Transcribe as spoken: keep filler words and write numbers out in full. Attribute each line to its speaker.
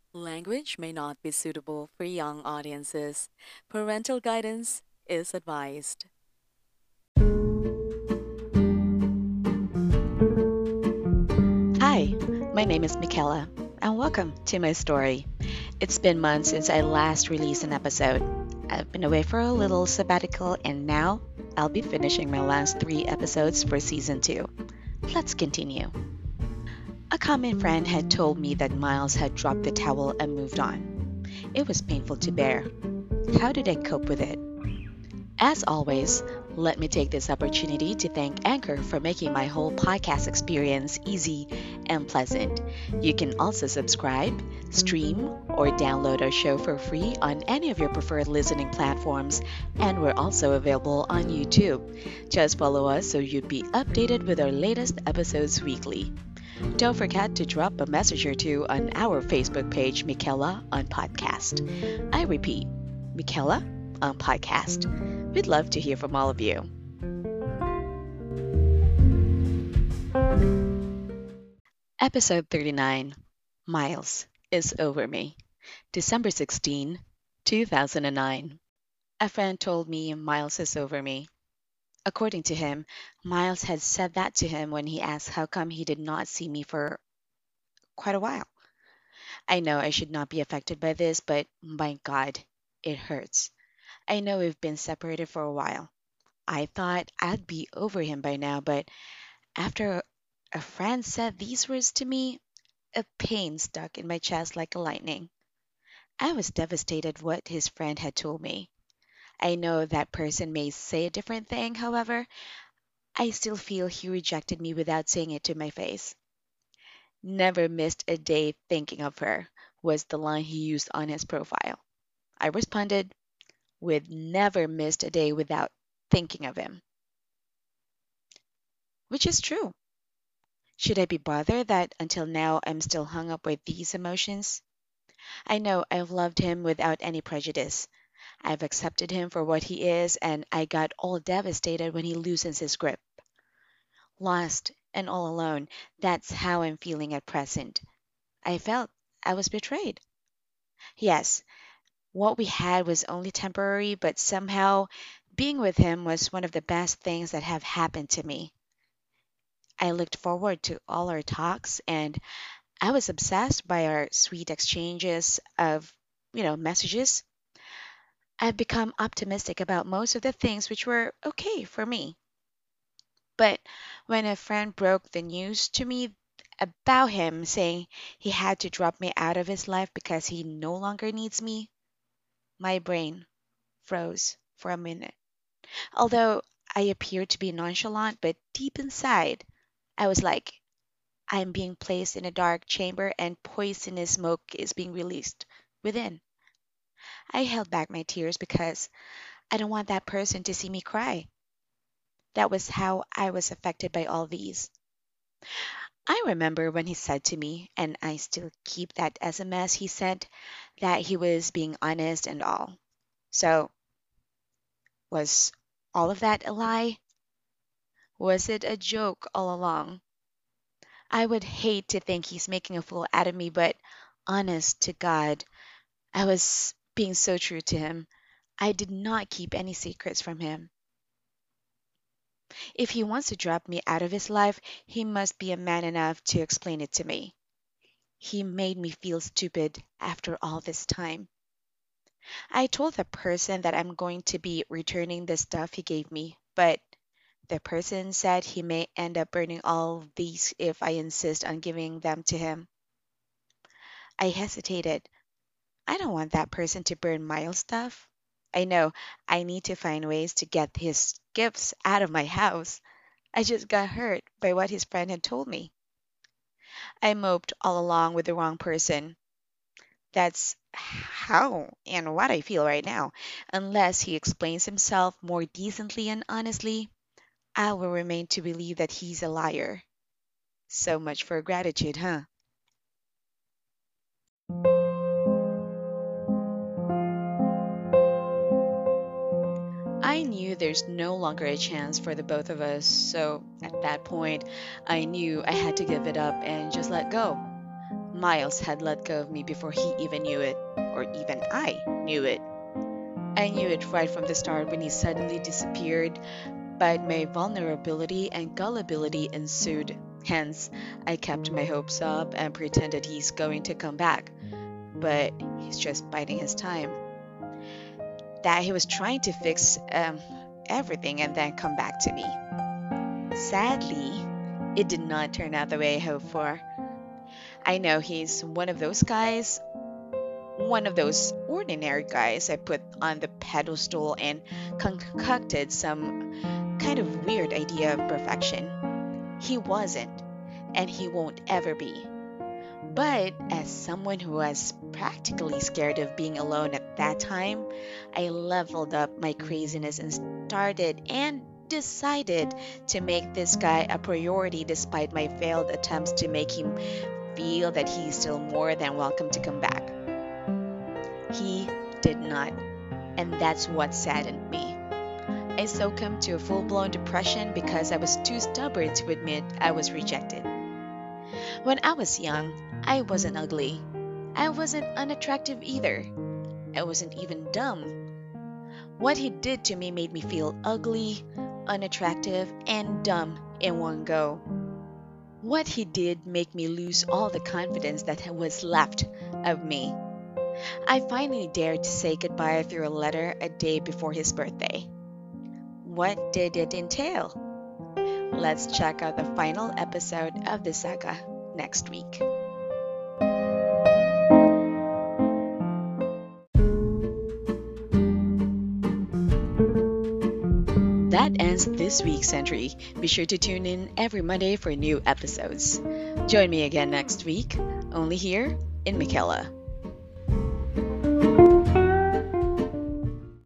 Speaker 1: Language may not be suitable for young audiences. Parental guidance is advised.
Speaker 2: Hi, my name is Michaela, and welcome to my story. It's been months since I last released an episode. I've been away for a little sabbatical, and now I'll be finishing my last three episodes for season two. Let's continue. A common friend had told me that Miles had dropped the towel and moved on. It was painful to bear. How did I cope with it? As always, let me take this opportunity to thank Anchor for making my whole podcast experience easy and pleasant. You can also subscribe, stream, or download our show for free on any of your preferred listening platforms, and we're also available on YouTube. Just follow us so you'd be updated with our latest episodes weekly. Don't forget to drop a message or two on our Facebook page, Michaela on Podcast. I repeat, Michaela on Podcast. We'd love to hear from all of you. Episode thirty-nine, Miles is Over Me. December sixteenth, two thousand nine. A friend told me Miles is over me. According to him, Miles had said that to him when he asked how come he did not see me for quite a while. I know I should not be affected by this, but my God, it hurts. I know we've been separated for a while. I thought I'd be over him by now, but after a friend said these words to me, a pain stuck in my chest like a lightning. I was devastated what his friend had told me. I know that person may say a different thing, however, I still feel he rejected me without saying it to my face. Never missed a day thinking of her was the line he used on his profile. I responded with never missed a day without thinking of him, which is true. Should I be bothered that until now I'm still hung up with these emotions? I know I've loved him without any prejudice. I've accepted him for what he is, and I got all devastated when he loosens his grip. Lost and all alone, that's how I'm feeling at present. I felt I was betrayed. Yes, what we had was only temporary, but somehow being with him was one of the best things that have happened to me. I looked forward to all our talks, and I was obsessed by our sweet exchanges of, you know, messages. I've become optimistic about most of the things which were okay for me. But when a friend broke the news to me about him, saying he had to drop me out of his life because he no longer needs me, my brain froze for a minute. Although I appeared to be nonchalant, but deep inside, I was like, I'm being placed in a dark chamber and poisonous smoke is being released within. I held back my tears because I don't want that person to see me cry. That was how I was affected by all these. I remember when he said to me, and I still keep that S M S he sent, that he was being honest and all. So, was all of that a lie? Was it a joke all along? I would hate to think he's making a fool out of me, but honest to God, I was being so true to him. I did not keep any secrets from him. If he wants to drop me out of his life, he must be a man enough to explain it to me. He made me feel stupid after all this time. I told the person that I'm going to be returning the stuff he gave me, but the person said he may end up burning all of these if I insist on giving them to him. I hesitated. I don't want that person to burn my stuff. I know I need to find ways to get his gifts out of my house. I just got hurt by what his friend had told me. I moped all along with the wrong person. That's how and what I feel right now. Unless he explains himself more decently and honestly, I will remain to believe that he's a liar. So much for gratitude, huh? I knew there's no longer a chance for the both of us, so at that point, I knew I had to give it up and just let go. Miles had let go of me before he even knew it, or even I knew it. I knew it right from the start when he suddenly disappeared, but my vulnerability and gullibility ensued. Hence, I kept my hopes up and pretended he's going to come back, but he's just biding his time. That he was trying to fix um, everything and then come back to me. Sadly, it did not turn out the way I hoped for. I know he's one of those guys, one of those ordinary guys I put on the pedestal and concocted some kind of weird idea of perfection. He wasn't, and he won't ever be. But as someone who was practically scared of being alone at that time, I leveled up my craziness and started and decided to make this guy a priority despite my failed attempts to make him feel that he's still more than welcome to come back. He did not, and that's what saddened me. I succumbed to a full-blown depression because I was too stubborn to admit I was rejected. When I was young, I wasn't ugly. I wasn't unattractive either. I wasn't even dumb. What he did to me made me feel ugly, unattractive, and dumb in one go. What he did made me lose all the confidence that was left of me. I finally dared to say goodbye through a letter a day before his birthday. What did it entail? Let's check out the final episode of the saga next week. That ends this week's entry. Be sure to tune in every Monday for new episodes. Join me again next week, only here in Michaela.